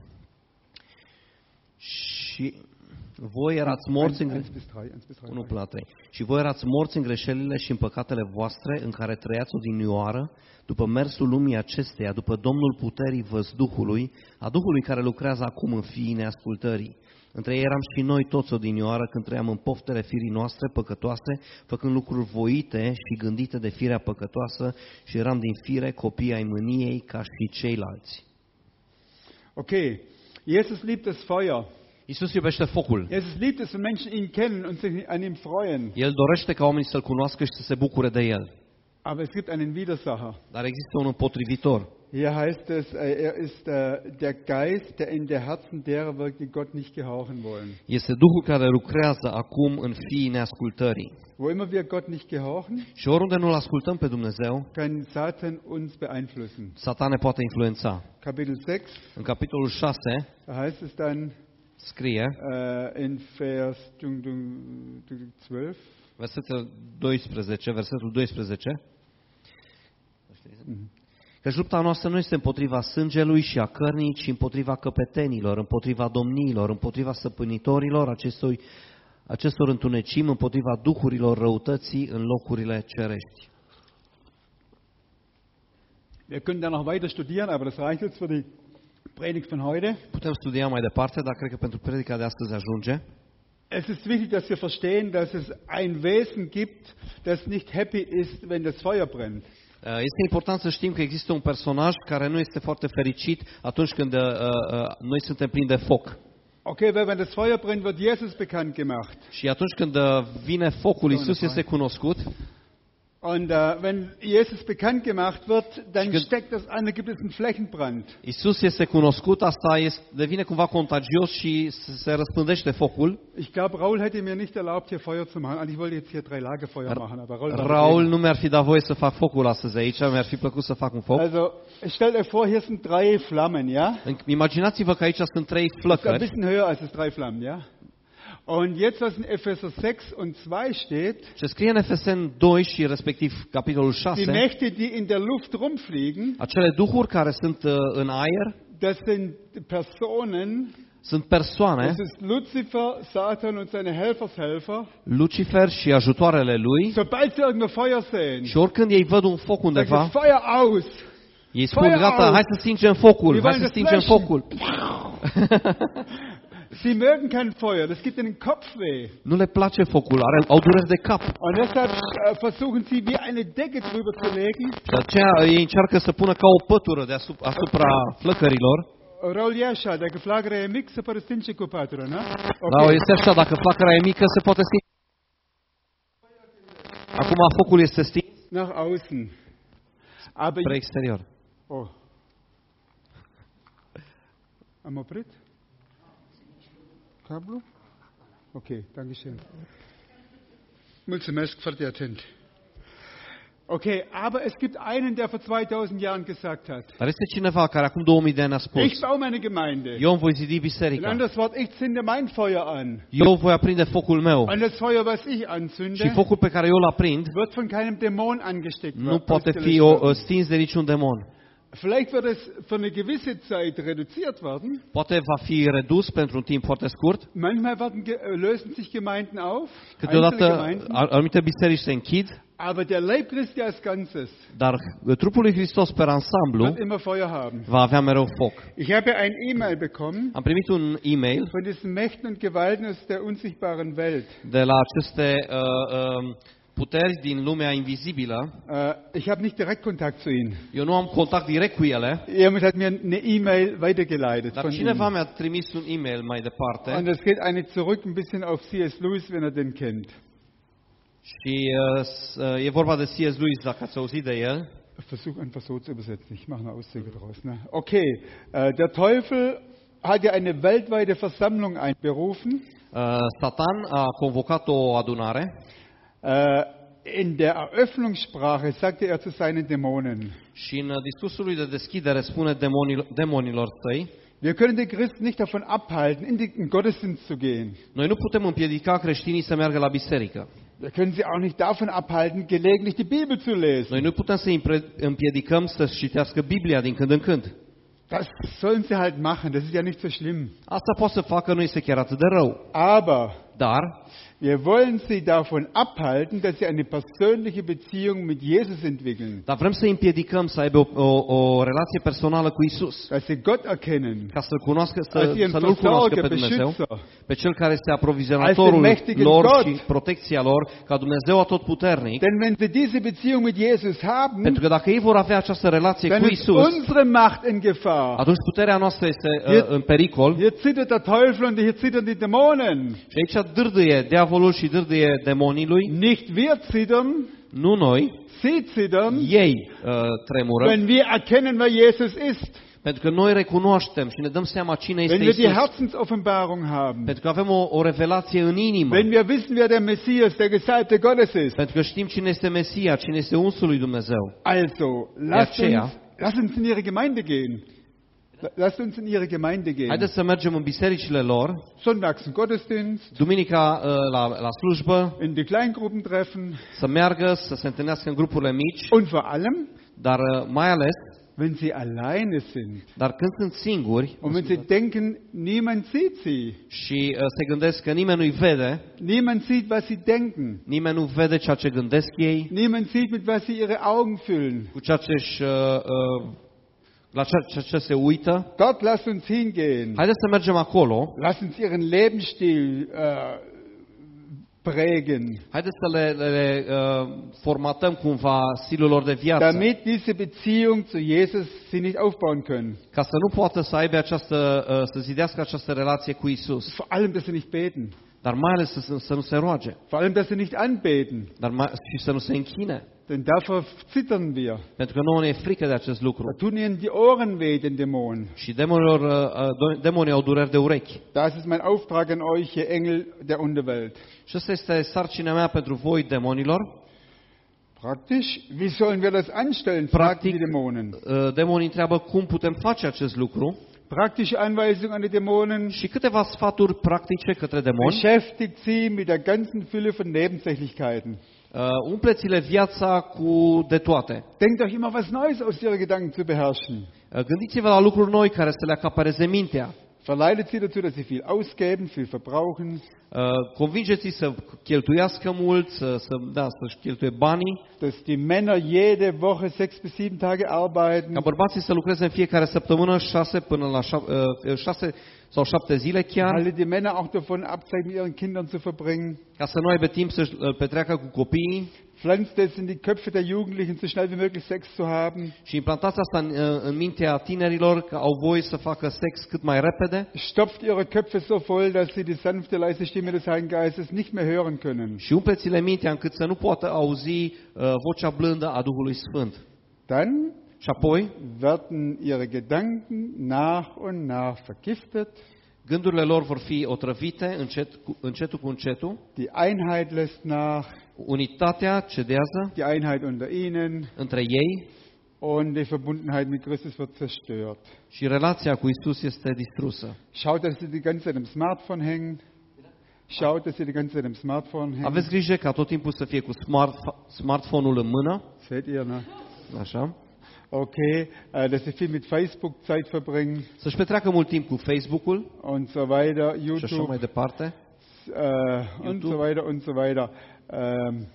B: Și voi erați morți în...
A: Eins bis drei, eins bis drei.
B: unu până la trei. Și voi erați morți în greșelile și în păcatele voastre, în care trăiați odinioară, după mersul lumii acesteia, după Domnul puterii văzduhului, a Duhului care lucrează acum în fiii neascultării. Între ei eram și noi toți odinioară când trăiam în poftele firii noastre păcătoase, făcând lucruri voite și gândite de firea păcătoasă și eram din fire copii ai mâniei ca și ceilalți.
A: Okay, Jesus liebt das Feuer.
B: Iisus iubește focul.
A: Jesus liebt es, wenn Menschen ihn kennen und sich an ihm freuen.
B: El dorește ca oamenii să-L cunoască și să se bucure de El.
A: Aber es gibt einen Widersacher.
B: Dar există un împotrivitor.
A: Hier heißt es, äh, er ist äh, der Geist, der in der Herzen derer wirkt, die Gott nicht gehorchen wollen.
B: Este Duhul care lucrează acum în fiii neascultării.
A: Wo immer wir Gott nicht gehorchen,
B: Și oriunde nu-L ascultăm pe Dumnezeu,
A: kann Satan uns beeinflussen.
B: Satan ne poate influența.
A: Kapitel sechs,
B: În capitolul șase
A: da heißt es dann
B: scrie,
A: äh, in Vers dung, dung, dung, zwölf,
B: versetul doisprezece, versetul doisprezece, căci lupta noastră nu este împotriva sângelui și a cărnii, ci împotriva căpetenilor, împotriva domniilor, împotriva stăpânitorilor acestor, acestor întunecimi, împotriva duhurilor răutății în locurile cerești.
A: Wir können da noch weiter studieren, aber das reicht jetzt für die Predigt von heute.
B: Putem studia mai departe, dar cred că pentru predica de astăzi ajunge.
A: Es ist wichtig, dass wir verstehen, dass es ein Wesen gibt, das nicht happy ist, wenn das Feuer brennt.
B: Este important să știm că există un personaj care nu este foarte fericit atunci când uh, uh, noi suntem plini de foc.
A: Okay, weil wenn das Feuer brennt, wird Jesus bekannt gemacht.
B: Și atunci când uh, vine focul, Iisus este cunoscut.
A: Und äh, wenn Jesus bekannt gemacht wird, dann
B: Când-
A: steckt das an, da gibt es einen Flächenbrand.
B: Iisus este cunoscut, asta este, devine cumva contagios și se se răspândește focul.
A: Ich glaube, Raul hätte mir nicht erlaubt, hier Feuer zu machen. Eigentlich wollte ich jetzt hier drei Lagerfeuer machen, aber Raul war
B: Raul
A: dagegen.
B: nu mi-ar fi dat voie să fac focul astăzi aici, mi-ar fi plăcut să fac un foc.
A: Also, stellt euch vor, hier sind drei Flammen, ja?
B: Imaginați-vă că aici sunt trei
A: Das ist ein
B: flăcări
A: bisschen höher als es drei Flammen, ja? Und jetzt, was in Epheser sechs und zwei steht,
B: Ce scrie în Efeseni doi și respectiv capitolul
A: die
B: șase,
A: Mächte, die in der Luft rumfliegen,
B: acele duhuri care sunt uh, în aer,
A: das sind Personen,
B: sunt persoane,
A: das ist Luzifer, Satan und seine Helfershelfer.
B: Lucifer și ajutoarele lui,
A: Sobald sie irgendwo Feuer sehen,
B: și oricând ei văd un foc
A: sagen
B: undeva,
A: sie, Feuer aus.
B: ei spun,
A: Feuer
B: gata,
A: aus!
B: hai să stingem focul,
A: Wir
B: hai
A: wollen
B: să
A: das
B: stingem
A: löschen!
B: focul.
A: Sie mögen kein Feuer, das gibt ihnen Kopfweh.
B: Nu le place focul, are, au dureri de cap.
A: Und deshalb äh, versuchen sie, wie eine Decke drüber zu legen.
B: Și de aceea ei încearcă să pună ca o pătură deasupra asupra flăcărilor.
A: Raul Jascha, der geflagere je mic, se poate stinge cu patru, nu?
B: Da, este așa, dacă flacăra e mică, se poate stinge. Acum focul este stins
A: Nach außen. Aber
B: spre exterior.
A: oh. Am oprit? Cablu? Ok, danke schön. Mulțumesc, foarte atent. Okay, aber es gibt einen, der vor zweitausend Jahren gesagt hat,
B: Dar este cineva care acum două mii de ani a spus,
A: ich baue meine Gemeinde.
B: eu îmi voi zidi
A: Ein
B: biserica,
A: anderes Wort, ich zünde mein Feuer an.
B: eu voi aprinde focul meu
A: Und das Feuer, was ich
B: și
A: anzünde,
B: focul pe care eu îl aprind
A: wird von keinem Dämon angesteckt
B: nu
A: werden.
B: poate fi o, stins de niciun demon.
A: Vielleicht wird es für eine gewisse Zeit reduziert werden.
B: Poate va fi redus pentru un timp foarte scurt.
A: Manchmal werden, ge- äh, lösen sich Gemeinden auf, einzelne
B: Câteodată
A: Gemeinden,
B: a- anumite biserici se închid,
A: aber der Leib Christi als Ganzes
B: dar trupul lui Hristos per ansamblu
A: wird immer Feuer haben.
B: va avea mereu foc.
A: Ich habe ein E-Mail bekommen
B: Am primit un e-mail
A: von diesen Mächten und Gewalten aus der unsichtbaren Welt.
B: de la aceste uh, uh, puteri din lumea invizibilă.
A: Äh, ich habe nicht direkt Kontakt zu ihnen.
B: Eu nu am contact direct cu ele,
A: Jemand hat mir eine E-Mail weitergeleitet
B: dar
A: von
B: cineva
A: ihnen.
B: mi-a trimis un e-mail mai
A: Und
B: departe
A: das geht eigentlich zurück ein bisschen auf C S. Lewis, wenn er den kennt.
B: și uh, s- uh, e vorba de C S. Lewis, dacă ați auzit de el.
A: Ich versuche einfach so zu übersetzen. Ich mache eine Auszüge daraus. Ne? Okay, äh, der Teufel hat ja eine weltweite Versammlung einberufen.
B: Uh, Satan a convocat o adunare
A: Äh, in der Eröffnungssprache sagte er zu seinen Dämonen,
B: și în uh, discursul lui de deschidere spune demonilor, demonilor săi,
A: wir können die Christen nicht davon abhalten, in den Gottesdienst zu gehen.
B: noi nu putem împiedica creștinii să meargă la biserică.
A: Wir können sie auch nicht davon abhalten, gelegentlich die Bibel zu lesen.
B: Noi nu putem să îi împre- împiedicăm să citească Biblia din când în când.
A: Das sollen sie halt machen, das ist ja nicht so schlimm.
B: Asta poate să facă, nu este chiar atât de rău.
A: Aber
B: Dar
A: wir wollen sie davon abhalten, dass sie eine persönliche Beziehung mit Jesus entwickeln,
B: Dar vrem să îi împiedicăm să aibă o, o, o relație personală cu Isus,
A: dass sie Gott erkennen
B: ca să-L cunoască, să,
A: als ihren
B: să nu-L cunoască pe
A: Versorger,
B: Dumnezeu,
A: Beschützer.
B: pe Cel care este aprovizionatorul
A: Als den mächtigen
B: lor
A: Gott.
B: și protecția lor, ca Dumnezeu atotputernic.
A: Denn wenn sie diese Beziehung mit Jesus haben,
B: Pentru că dacă ei vor avea această relație
A: dann
B: cu
A: ist
B: Isus,
A: unsere Macht in Gefahr.
B: atunci puterea noastră este
A: Hier-
B: uh, în pericol.
A: Hier zittert der Teufel und hier zittern die Dämonen.
B: Și aici dârdâie diavolul și dârdâie demonii lui,
A: Nicht wir zittern,
B: nu noi,
A: sie zittern,
B: ei uh, tremură,
A: wenn wir erkennen, wer Jesus ist.
B: pentru că noi recunoaștem și ne dăm seama cine este
A: Wenn wir die
B: Isus.
A: Herzensoffenbarung haben.
B: Pentru că avem o, o revelație în inimă.
A: Wenn wir wissen, wer der Messias, der Gesalbte Gottes ist.
B: Pentru că știm cine este Mesia, cine este unsul lui Dumnezeu.
A: Also, lasst
B: aceea-
A: uns, lasst uns in ihre Gemeinde gehen. Lasst uns in ihre Gemeinde gehen.
B: Haideți să mergem în bisericile lor,
A: Sonntags im Gottesdienst,
B: duminica uh, la, la slujbă,
A: in die Kleingruppentreffen
B: să meargă, să se întâlnească în grupurile mici,
A: und vor allem,
B: dar uh, mai ales,
A: wenn sie alleine sind.
B: dar când sunt singuri
A: Und wenn sie denken, niemand sieht sie.
B: și uh, se gândesc că nimeni nu-i vede,
A: Niemand sieht, was sie denken.
B: nimeni nu vede ceea ce gândesc ei,
A: Niemand sieht, mit was sie ihre Augen füllen.
B: cu ceea ce își, uh, uh, la ceea, ceea ce se uită.
A: Dort lasst uns hingehen.
B: Haideți să mergem acolo,
A: Lasst uns ihren Lebensstil äh, prägen,
B: haideți să le, le, le uh, formatăm cumva stilul lor de viață,
A: damit diese Beziehung zu Jesus sie nicht aufbauen können.
B: ca să nu poată să aibă această, uh, să zidească această relație cu Isus,
A: Vor allem, dass sie nicht beten.
B: dar mai ales să, să nu se roage,
A: Vor allem, dass sie nicht anbeten.
B: dar mai, și să nu se închine,
A: Denn davor zittern wir.
B: pentru că nouă ne e frică de acest lucru.
A: Da tun ihnen die Ohren weh, den Dämonen.
B: Și demonilor, uh, uh, demonii au dureri de urechi.
A: Das ist mein Auftrag an euch, ihr Engel der Unterwelt.
B: Și asta este sarcina mea pentru voi, demonilor.
A: Praktisch, wie sollen wir das anstellen, fragten
B: Practic,
A: die Dämonen.
B: uh, demonii întreabă cum putem face acest lucru.
A: Praktische Anweisung an die Dämonen.
B: Și câteva sfaturi practice către demoni.
A: Beschäftigt sie mit der ganzen Fülle von Nebensächlichkeiten.
B: Uh, umpleți-le viața cu de toate.
A: Denkt euch immer was Neues aus, ihre Gedanken zu beherrschen.
B: Uh, gândiți-vă la lucruri noi care să le acapareze mintea.
A: Verleitet sie dazu, dass sie viel ausgeben, viel verbrauchen.
B: Uh, convingeți-i să cheltuiască mult, să, să, da, să-și cheltuie banii.
A: Dass die Männer jede Woche sechs bis sieben Tage arbeiten.
B: Ca bărbații să lucreze în fiecare săptămână șase până la șap, uh, șase sau șapte zile chiar.
A: Alle die Männer auch davon ab, Zeit mit ihren Kindern zu verbringen.
B: Ca să nu aibă timp să petreacă cu copiii.
A: Pflanzt es in die Köpfe der Jugendlichen, so schnell wie möglich Sex zu haben.
B: Și implantați asta în, în mintea tinerilor, că au voie să facă sex cât mai repede.
A: Stopft ihre Köpfe so voll, dass sie die sanfte, leise Stimme des Heiligen Geistes nicht mehr hören können.
B: Și umpleți-le mintea încât să nu poată auzi uh, vocea blândă a Duhului Sfânt.
A: Dann
B: Și apoi,
A: werden ihre Gedanken nach und nach vergiftet.
B: gândurile lor vor fi otrăvite încet, cu, încetul cu încetul.
A: Die Einheit lässt nach.
B: Unitatea cedează
A: Die Einheit unter ihnen.
B: între ei.
A: Und die Verbundenheit mit Christus wird zerstört.
B: Și relația cu Isus este distrusă.
A: Schaut, dass sie die ganze Zeit am Smartphone hängen. Schaut, dass sie die ganze Zeit am Smartphone hängen.
B: Aveți grijă ca tot timpul să fie cu smart, smartphone-ul în mână.
A: Seht ihr, ne?
B: Așa.
A: Okay, äh, dass sie viel mit Facebook Zeit verbringen.
B: Să-și petreacă mult timp cu Facebook-ul
A: und so weiter,
B: și așa mai
A: YouTube,
B: departe.
A: äh, und so weiter und so weiter. Ähm,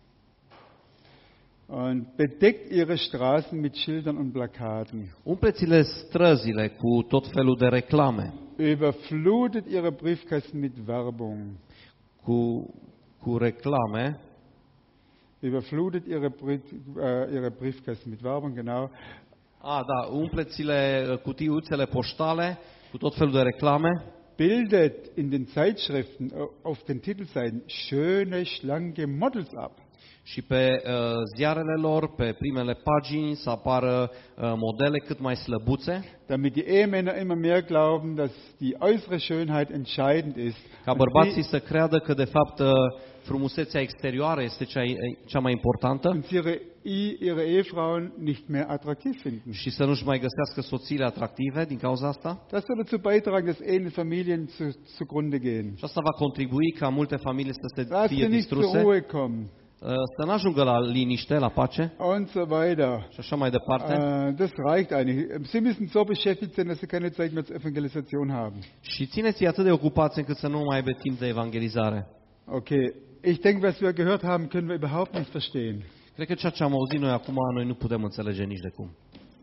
A: und bedeckt ihre Straßen mit Schildern und Plakaten.
B: Umpleți-le străzile cu tot felul de reclame,
A: Überflutet ihre Briefkästen mit Werbung.
B: cu, cu reclame,
A: Überflutet ihre, Brief, äh, ihre Briefkästen mit Werbung, genau.
B: a, da, umpleți-le cutiuțele poștale cu tot felul de reclame.
A: Bildet in den Zeitschriften auf den Titelseiten schöne, schlanke Models ab.
B: Și pe uh, ziarele lor, pe primele pagini, să apară uh, modele cât mai slăbuțe,
A: Damit die Ehemänner immer mehr glauben, dass die äußere Schönheit entscheidend ist.
B: ca
A: Und
B: bărbații
A: sie,
B: să creadă că, de fapt, uh, frumusețea exterioară este cea, cea mai importantă
A: und sie ihre, ihre Ehefrauen nicht mehr attraktiv finden.
B: și să nu-și mai găsească soțiile atractive din cauza asta.
A: Das soll dazu beitragen, dass Ehen und Familien zu, zugrunde gehen.
B: Și asta va contribui ca multe familii să se
A: Dass
B: fie
A: sie nicht zur
B: distruse,
A: Ruhe kommen.
B: uh, să nu ajungă la liniște, la pace
A: Und so weiter.
B: și așa mai departe.
A: Äh, das reicht eigentlich. Sie müssen so beschäftigt sein, dass sie keine Zeit mehr zur Evangelisation haben.
B: Și țineți-i atât de ocupați încât să nu mai aibă timp de evangelizare.
A: Okay. Ich denke, was wir gehört haben, können wir überhaupt nicht verstehen.
B: Cred că ceea ce am auzit noi acum, noi nu putem înțelege nici de cum.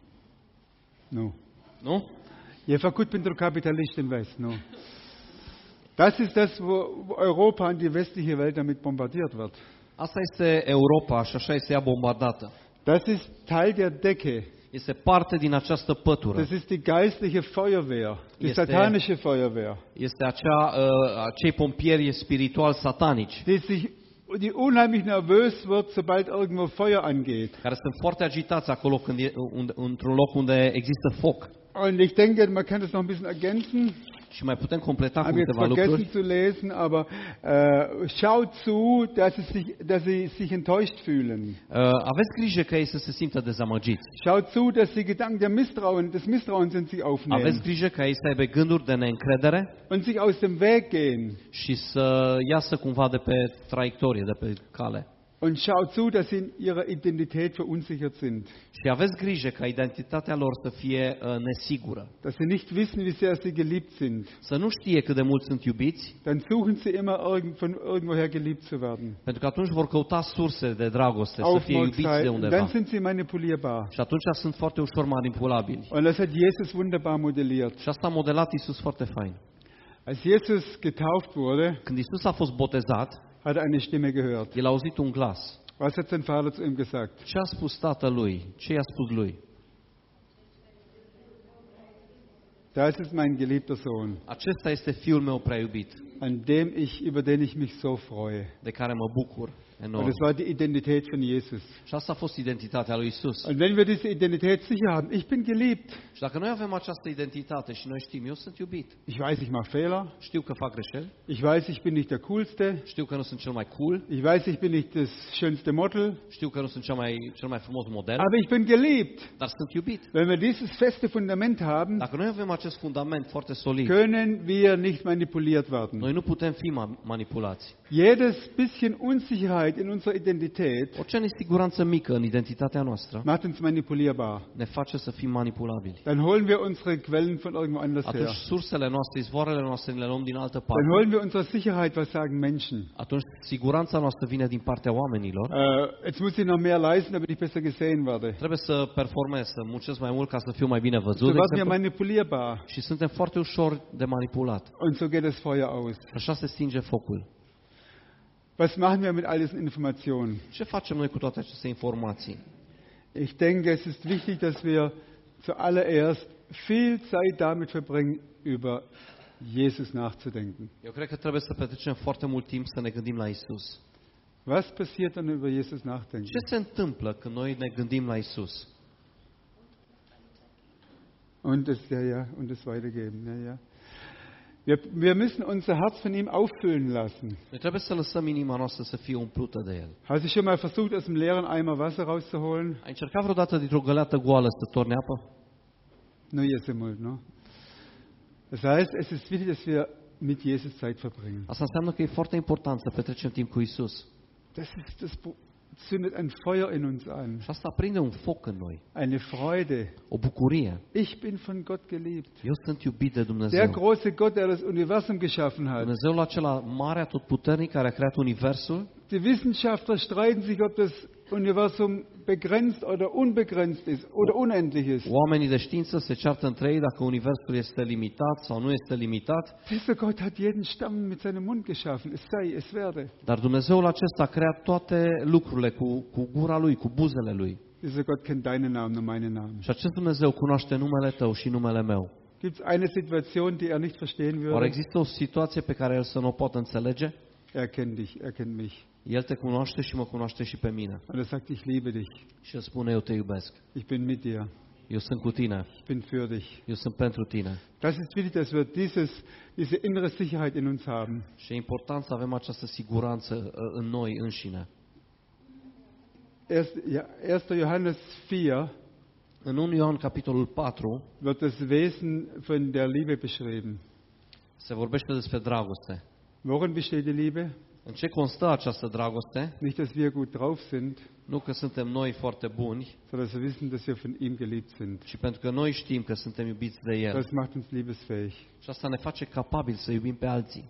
A: Nu.
B: Nu?
A: Ihr verkut pentru Kapitalist in West, no. Das ist das, wo Europa und die westliche Welt damit bombardiert wird.
B: Asta este Europa și așa este ea bombardată.
A: Das ist Teil der Decke.
B: Este parte din această pătură.
A: Das ist die geistliche Feuerwehr, die
B: Este-
A: satanische Feuerwehr,
B: Este acea, uh, acei pompieri spirituali satanici
A: die sich, die unheimlich nervös wird, sobald irgendwo Feuer angeht.
B: care sunt foarte agitați acolo când e, unde, într-un loc unde există foc.
A: Und ich denke, man kann das noch ein bisschen ergänzen.
B: Și mai putem completa cu
A: Habe jetzt
B: câteva
A: vergessen
B: lucruri.
A: zu lesen, aber äh, schaut zu, dass sie, sich, dass sie sich enttäuscht fühlen.
B: Uh, aveți grijă ca ei să se simtă dezamăgiți.
A: Schaut zu, dass sie Gedanken der Misstrauen, des Misstrauens in sich
B: Aveți
A: aufnehmen
B: grijă ca ei să aibă gânduri de neîncredere
A: und sich aus dem Weg gehen.
B: și să iasă cumva de pe traiectorie, de pe cale.
A: Und schaut zu, dass sie in ihrer Identität verunsichert sind.
B: Și aveți grijă ca identitatea lor să fie uh, nesigură.
A: Dass sie nicht wissen, wie sehr sie geliebt sind.
B: Să nu știe cât de mult sunt iubiți,
A: Dann suchen sie immer irgend, von irgendwoher geliebt zu werden.
B: pentru că atunci vor căuta surse de dragoste, să fie iubiți de
A: Aufmerksamkeit. Und
B: undeva.
A: dann sind sie manipulierbar.
B: Și atunci sunt foarte ușor manipulabili.
A: Und das hat Jesus wunderbar modelliert.
B: Și asta a modelat Iisus foarte fain.
A: Als Jesus getauft wurde,
B: Când Iisus a fost botezat,
A: hat er eine Stimme gehört.
B: el a auzit un glas.
A: Was hat sein Vater zu ihm gesagt?
B: Ce a spus tatălui? Ce i-a spus lui?
A: Das ist mein geliebter Sohn,
B: Acesta este fiul meu prea iubit,
A: an dem ich, über den ich mich so freue.
B: de care mă bucur.
A: Und
B: enorm.
A: das war die Identität von Jesus.
B: Și asta a fost identitatea lui Isus.
A: Und wenn wir diese Identität sicher haben, ich bin geliebt.
B: Și dacă noi avem această identitate și noi știm, eu sunt iubit,
A: Ich weiß, ich mache Fehler.
B: știu că fac greșeli,
A: Ich weiß, ich bin nicht der Coolste.
B: știu că nu sunt cel mai cool,
A: Ich weiß, ich bin nicht das schönste Model.
B: știu că nu sunt cel mai, cel mai frumos model,
A: Aber ich bin geliebt.
B: dar sunt iubit.
A: Wenn wir dieses feste Fundament haben,
B: Dacă noi avem acest fundament foarte solid,
A: können wir nicht manipuliert werden.
B: noi nu putem fi ma- manipulați.
A: Jedes bisschen Unsicherheit in unserer Identität
B: Orice nesiguranță mică în identitatea noastră
A: macht uns manipulierbar.
B: ne face să fim manipulabili.
A: Dann holen wir unsere Quellen von irgendwo anders
B: Atunci
A: her.
B: sursele noastre, izvoarele noastre ne le luăm din altă
A: Dann
B: parte.
A: holen wir unsere Sicherheit, was sagen Menschen.
B: Atunci siguranța noastră vine din partea oamenilor.
A: Äh, jetzt muss ich noch mehr leisten, damit ich besser gesehen werde.
B: Trebuie să performez, să muncesc mai mult ca să fiu mai bine
A: So
B: văzut, de
A: werden wir
B: exemplu.
A: manipulierbar.
B: Și suntem foarte ușor de manipulat.
A: Und so geht das Feuer aus.
B: Așa se stinge focul.
A: Was machen wir mit all diesen Informationen?
B: Ce facem noi cu toate aceste informații?
A: Ich denke, es ist wichtig, dass wir zuallererst viel Zeit damit verbringen, über Jesus nachzudenken.
B: Eu cred că trebuie să petrecem foarte mult timp să ne gândim la Isus.
A: Was passiert, wenn wir über Jesus nachdenken?
B: Ce se întâmplă când noi ne gândim la Isus?
A: Und das, ja, ja, und das weitergeben. Ja, ja. Wir, wir müssen unser Herz von ihm auffüllen lassen.
B: Noi trebuie să lăsăm inima noastră să fie umplută de El.
A: Hast du schon mal versucht, aus dem leeren Eimer Wasser rauszuholen?
B: Ai încercat vreodată dintr-o găleată goală să torni apă?
A: Nu este mult, ne? Das heißt, es ist wichtig, dass wir mit Jesus Zeit verbringen.
B: Asta înseamnă că e foarte important să petrecem timp cu Isus.
A: Das ist das zündet ein Feuer in uns an,
B: Și asta aprinde un foc în noi,
A: eine Freude.
B: o bucurie.
A: Ich bin von Gott geliebt.
B: Eu sunt iubit de
A: Der
B: Dumnezeu.
A: große Gott, der das Universum geschaffen hat.
B: Dumnezeul acela mare, atotputernic, care a creat Universul.
A: Die Wissenschaftler streiten sich, ob das Universum begrenzt oder unbegrenzt ist oder unendlich ist.
B: Oamenii de știință se ceartă între ei dacă Universul este limitat sau nu este limitat.
A: Dieser Gott hat jeden Stamm mit seinem Mund geschaffen. Es sei, es werde.
B: Dar Dumnezeul acesta a creat toate lucrurile cu, cu gura Lui, cu buzele Lui.
A: Dieser Gott kennt deinen Namen und meinen Namen.
B: Și acest Dumnezeu cunoaște numele tău și numele meu.
A: Gibt es eine Situation, die er nicht verstehen
B: Oare
A: würde?
B: există o situație pe care El să nu o poată înțelege?
A: Er kennt dich, er kennt mich.
B: El te cunoaște și mă cunoaște și pe mine.
A: Und er sagt, ich liebe dich.
B: Și El spune, eu te iubesc.
A: Ich bin mit dir.
B: Eu sunt cu tine.
A: Ich bin für dich.
B: Eu sunt pentru tine.
A: Das ist wichtig, dass wir dieses, diese innere Sicherheit in uns haben.
B: Și e important să avem această siguranță uh, în noi înșine.
A: erster Johannes vier
B: În întâi Ioan, capitolul patru,
A: wird das Wesen von der Liebe beschrieben.
B: se vorbește despre dragoste.
A: Worin besteht die Liebe?
B: În ce constă această dragoste?
A: Nicht, dass wir gut drauf sind,
B: Nu că suntem noi foarte buni,
A: sondern dass wir wissen, dass wir von ihm geliebt sind.
B: ci pentru că noi știm că suntem iubiți de El.
A: Das macht uns liebesfähig.
B: Și asta ne face capabili să iubim pe alții.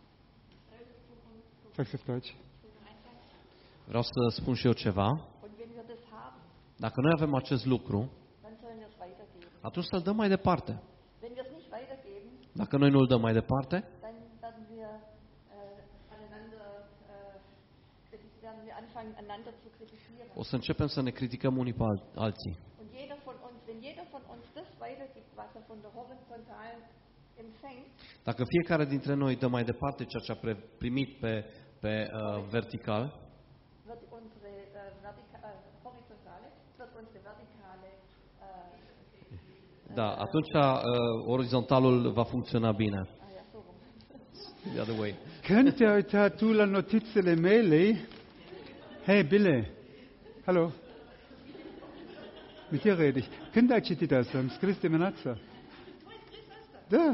A: Sag's auf Deutsch.
B: Vreau să spun și eu ceva.
C: Und wenn wir das haben,
B: Dacă noi avem acest lucru,
C: dann sollen wir es weitergeben.
B: atunci să-l dăm mai departe.
C: Wenn wir es nicht weitergeben,
B: Dacă noi nu îl dăm mai departe,
C: dann werden wir äh, aneinander, äh, werden wir anfangen, einander zu kritisieren.
B: o să începem să ne criticăm unii pe al- alții.
C: Und jeder von uns, wenn jeder von uns das weitergibt, was er von der horizontalen empfängt,
B: Dacă fiecare dintre noi dă mai departe ceea ce a pre- primit pe, pe uh, vertical,
C: wird unsere äh, vertika äh, horizontale, wird unsere vertikale äh,
B: da, atunci uh, orizontalul va funcționa bine.
C: ah ja, so rum.
B: The other way.
A: Könnt ihr euch da tu la notizele mele? Hey, Bille. Hallo. Mit dir rede ich. Könnt ihr euch das sagen? Christi Menazza. Da.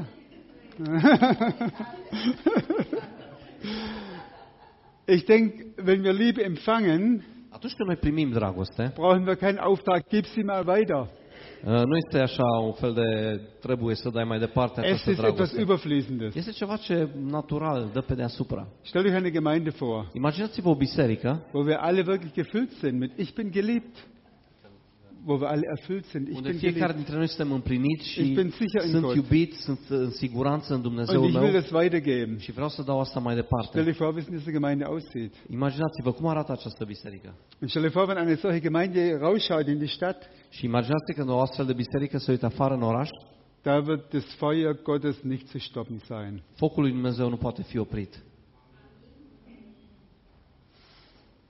A: Ich denke, wenn wir Liebe empfangen,
B: Atunci când noi primim dragoste,
A: brauchen wir keinen Auftrag, gib sie mal weiter.
B: uh, nu este așa un fel de trebuie să dai mai departe
A: Es
B: această
A: ist etwas
B: dragoste.
A: Überfließendes.
B: Este ceva ce natural dă pe deasupra.
A: Stellt euch eine Gemeinde vor,
B: Imaginați-vă o biserică
A: wo wir alle wirklich gefüllt sind mit Ich bin geliebt. Wo wir alle erfüllt sind. Ich
B: unde
A: bin
B: fiecare
A: geliebt.
B: dintre noi suntem împliniți
A: Ich
B: și
A: bin sicher in
B: sunt
A: Gott.
B: iubit, sunt în siguranță în Dumnezeul
A: Und ich will
B: meu
A: das weitergeben.
B: și vreau să dau asta mai
A: Stell
B: departe.
A: dir vor, wie es in dieser Gemeinde aussieht.
B: Imaginați-vă cum arată această biserică.
A: Und stell dir vor, wenn eine solche Gemeinde rausschaut in die Stadt,
B: Și imaginați că o astfel de biserică se uită afară în oraș,
A: da wird das Feuer Gottes nicht zu stoppen sein.
B: focul lui Dumnezeu nu poate fi oprit.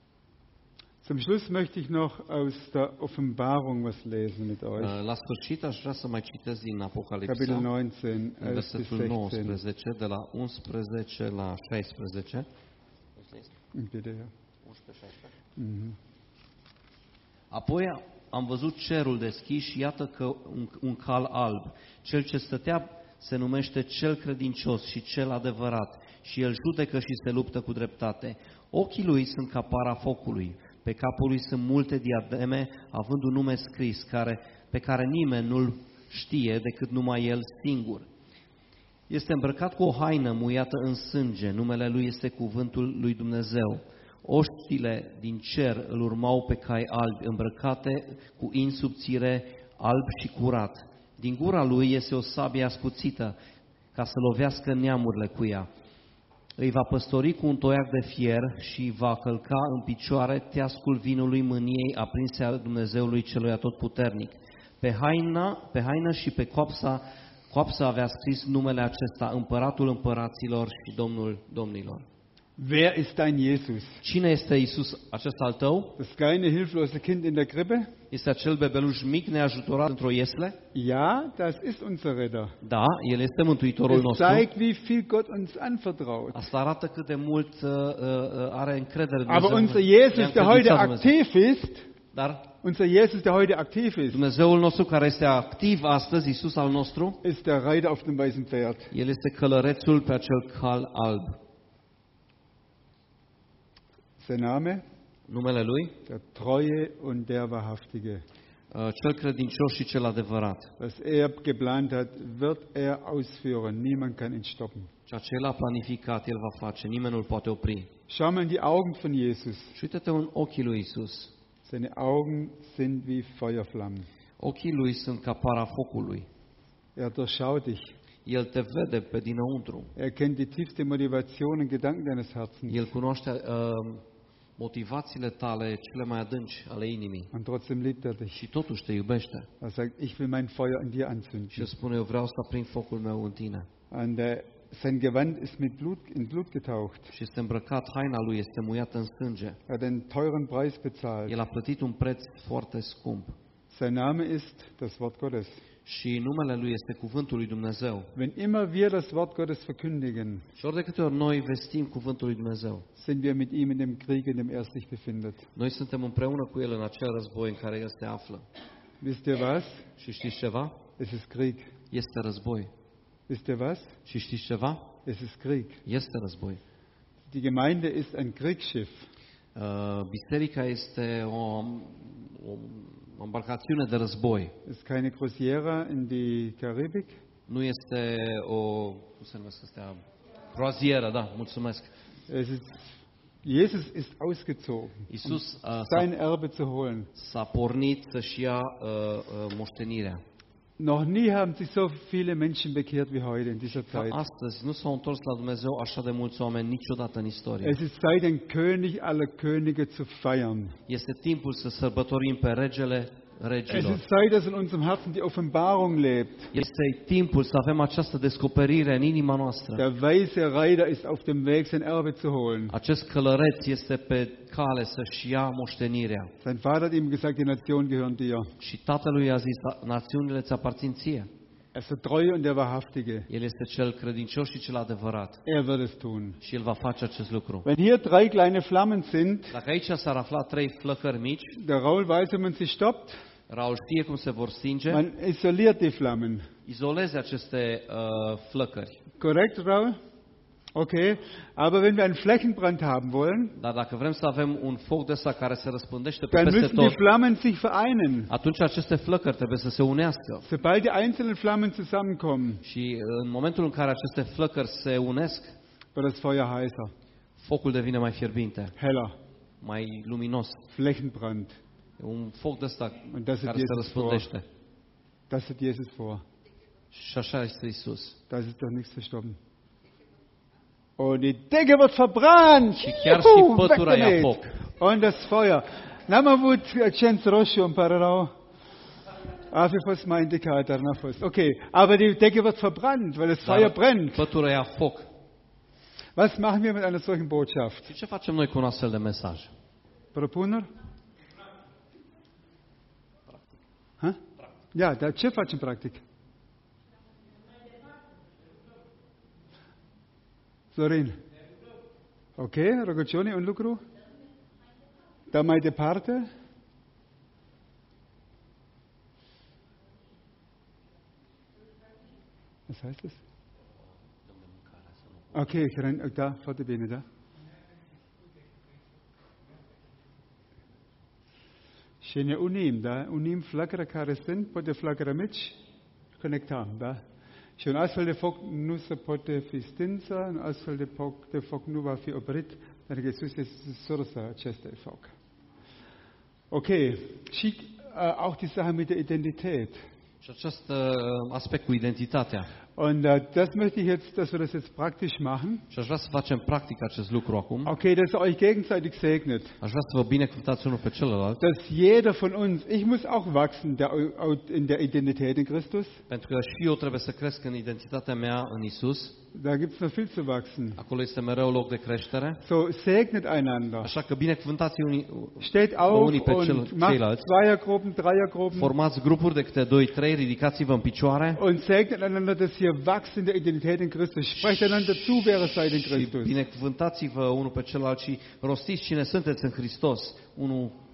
A: Zum Schluss möchte ich noch aus der Offenbarung was lesen mit euch.
B: Uh, La sfârșit aș vrea să mai citesc din
A: Kapitel
B: Apocalipsa,
A: neunzehn,
B: în
A: elf bis
B: versetul
A: sechzehn.
B: nouăsprezece, de la unsprezece la șaisprezece.
A: Bitte, ja. Mhm.
B: Apoi am văzut cerul deschis și iată că un, un cal alb. Cel ce stătea se numește cel credincios și cel adevărat și el judecă și se luptă cu dreptate. Ochii lui sunt ca para focului, pe capul lui sunt multe diademe, având un nume scris care, pe care nimeni nu-l știe decât numai el singur. Este îmbrăcat cu o haină muiată în sânge, numele lui este cuvântul lui Dumnezeu. Oștile din cer îl urmau pe cai albi, îmbrăcate cu in subțire, alb și curat. Din gura lui este o sabie ascuțită, ca să lovească neamurile cu ea. Îi va păstori cu un toiac de fier și va călca în picioare teascul vinului mâniei aprinse a Dumnezeului celui atotputernic. Pe haina, pe haină și pe coapsa, coapsa avea scris numele acesta, Împăratul împăraților și Domnul domnilor.
A: Wer ist dein Jesus?
B: Cine este Iisus acesta al tău?
A: Das kleine hilflose Kind in der Krippe?
B: Este acel bebeluș mic neajutorat într-o iesle?
A: Ja, das ist unser Retter.
B: Da, El este Mântuitorul
A: Es
B: nostru.
A: zeigt, wie viel Gott uns anvertraut.
B: Asta arată cât de mult uh, uh, are încredere în
A: Aber
B: Dumnezeu.
A: unser Jesus,
B: Ne-a
A: der heute
B: încredințat Dumnezeu.
A: aktiv ist,
B: Dar
A: unser Jesus, der heute aktiv ist,
B: Dumnezeul nostru care este activ astăzi, Iisus al nostru,
A: ist der Reiter auf dem weißen Pferd.
B: El este călărețul pe acel cal alb.
A: Sein Name?
B: Numele Lui?
A: Der Treue und der Wahrhaftige.
B: Uh, Cel credincios și cel adevărat.
A: Was er geplant hat, wird er ausführen. Niemand kann ihn stoppen.
B: Ceea ce El a planificat, El va face. Nimeni nu-L poate opri.
A: Schau mal in die Augen von Jesus.
B: Și uite-te în ochii Lui Iisus.
A: Seine Augen sind wie Feuerflammen.
B: Ochii Lui sunt ca para focului.
A: Er durchschaut dich.
B: El te vede pe dinăuntru.
A: Er kennt die tiefste Motivation und Gedanken deines Herzens.
B: El cunoaște uh, motivațiile tale cele mai adânci ale inimii.
A: Und trotzdem liebt er dich.
B: Și totuși te iubește.
A: Er sagt, ich will mein Feuer in dir
B: Și
A: anzünden.
B: El spune, eu vreau să aprind focul meu în tine.
A: Und äh, sein Gewand ist mit Blut, in Blut getaucht.
B: Și este îmbrăcat, haina lui este muiată în sânge.
A: Er hat einen teuren Preis bezahlt.
B: El a plătit un preț foarte scump.
A: Sein Name ist das Wort Gottes.
B: Și numele lui este cuvântul lui Dumnezeu.
A: Wenn immer wir das Wort Gottes verkündigen,
B: Și ori de câte ori noi vestim cuvântul lui Dumnezeu,
A: sind wir mit ihm in dem Krieg, in dem er sich befindet.
B: noi suntem împreună cu El în acel război în care El se află.
A: Wisst ihr was?
B: Și știți ceva?
A: Es ist Krieg.
B: Este război.
A: Wisst ihr was?
B: Și știți ceva?
A: Es ist Krieg.
B: Este război.
A: Die Gemeinde ist ein Kriegsschiff.
B: Uh, Biserica este o, o embarcațiune de război.
A: Es ist keine Croisiera in die Karibik.
B: Nu este o, cum se numesc astea? Croazieră, da, mulțumesc.
A: Es ist, Jesus ist ausgezogen, um
B: Iisus uh, s-a,
A: sein Erbe zu holen.
B: s-a pornit să-și ia uh, uh, moștenirea.
A: Noch nie haben sich so viele Menschen bekehrt wie heute in dieser
B: Ca
A: Zeit.
B: astăzi nu s-au întors la Dumnezeu așa de mulți oameni niciodată în istorie.
A: Es ist Zeit, den König aller Könige zu feiern.
B: Este timpul să sărbătorim pe regele
A: Es
B: regilor.
A: ist Zeit, dass in unserem Herzen die Offenbarung lebt.
B: Este timpul să avem această descoperire în inima noastră.
A: Der weise Reiter ist auf dem Weg, sein Erbe zu holen.
B: Acest călăreț este pe cale să-și ia moștenirea.
A: Sein Vater hat ihm gesagt, die Nationen gehören dir.
B: Și tatălui a zis, națiunile ți aparțin ție.
A: Er ist der Treue und der Wahrhaftige.
B: El este cel credincios și cel adevărat.
A: Er wird es tun.
B: Și el va face acest lucru.
A: Wenn hier drei kleine Flammen sind,
B: Dacă aici s-ar afla trei flăcări mici,
A: der Raul weiß, wie man sie stoppt.
B: Raul știe cum se vor stinge,
A: Man isoliert die Flammen.
B: izoleze aceste uh, flăcări.
A: Korrekt, Raul? Okay. Aber wenn wir einen Flächenbrand haben wollen,
B: Dar dacă vrem să avem un foc de ăsta care se răspândește pe
A: dann
B: peste
A: müssen die
B: tot,
A: Flammen sich vereinen.
B: atunci aceste flăcări trebuie să se unească.
A: Sobald die einzelnen Flammen zusammenkommen,
B: Și în momentul în care aceste flăcări se unesc,
A: wird das Feuer heißer,
B: focul devine mai fierbinte,
A: heller,
B: mai luminos.
A: Flächenbrand.
B: E un foc de ăsta
A: Und das
B: care
A: sieht
B: se
A: Jesus vor.
B: răspândește.
A: Das sieht Jesus vor.
B: Și așa este Iisus.
A: Das ist doch nichts zu stoppen. Und die Decke wird verbrannt.
B: Și chiar
A: Juhu,
B: și pătura ia
A: weggenäht.
B: foc.
A: Und das Feuer. N-am avut Cenz Roșu în pare rău. A fi fost mai indicat, dar n-a fost. Ok, aber die Decke wird verbrannt, weil das Feuer
B: Dar
A: brennt.
B: pătura ia foc.
A: Was machen wir mit einer solchen Botschaft?
B: Și ce facem noi cu un astfel de mesaj?
A: Bruder Puner, Ja, dar ce facem practic? Florin. Ok, rugăciune, un lucru? Da mai departe? Was heißt das? Ok, da, foarte bine, da? Și ne unim, da? Unim flacăre care sunt, poate flacăre mici, conectăm, da? Și un astfel de foc nu se poate fi stinsă, un astfel de foc, de foc nu va fi oprit, pentru că Iisus este sursa acestui foc. Ok, și uh, auch die Sache mit der Identität.
B: Și acest uh, aspect cu identitatea.
A: Und uh, das möchte ich jetzt, dass wir das jetzt praktisch machen.
B: Și aș vrea să facem practic acest lucru acum.
A: Okay, dass ihr euch gegenseitig segnet.
B: Aș vrea să vă binecuvântați unul pe celălalt.
A: Dass jeder von uns, ich muss auch wachsen der, in der Identität in Christus.
B: Pentru că și eu trebuie să cresc în identitatea mea în Isus.
A: Da gibt's noch viel zu wachsen.
B: Acolo este mereu loc de creștere.
A: So, segnet einander.
B: Așa că binecuvântați unii,
A: Steht auf
B: unii pe cel,
A: und macht
B: ceilalți.
A: Zweiergruppen, Dreiergruppen.
B: Formați grupuri de câte doi, trei, ridicați-vă în picioare.
A: Und segnet einander, dass ihr wachst in der Identität in Christus. Sprecht einander zu, wer ihr seid in
B: Și
A: Christus.
B: binecuvântați-vă unul pe celălalt și rostiți cine sunteți în Hristos, unul